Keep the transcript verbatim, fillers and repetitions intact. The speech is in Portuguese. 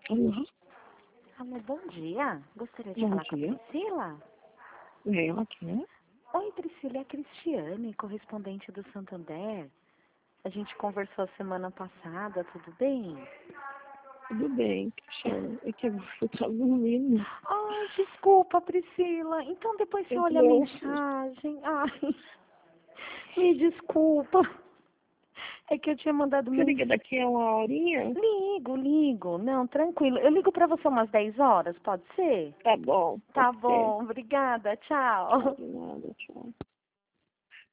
Alô? Alô, bom dia. Gostaria de Bom falar dia. com a Priscila. Eu aqui. Oi, Priscila, é a Cristiane, correspondente do Santander. A gente conversou semana passada, tudo bem? Tudo bem, Cristiano. É que agora eu tava dormindo. Ai, desculpa, Priscila. Então depois você Eu olha a trouxe. mensagem. Ai, me desculpa. É que eu tinha mandado Você liga mensagem. daqui a uma horinha? Ligo, ligo. Não, tranquilo. Eu ligo pra você umas dez horas, pode ser? Tá bom, pode Tá ser. bom, obrigada. Tchau, Tchau. de nada, tchau.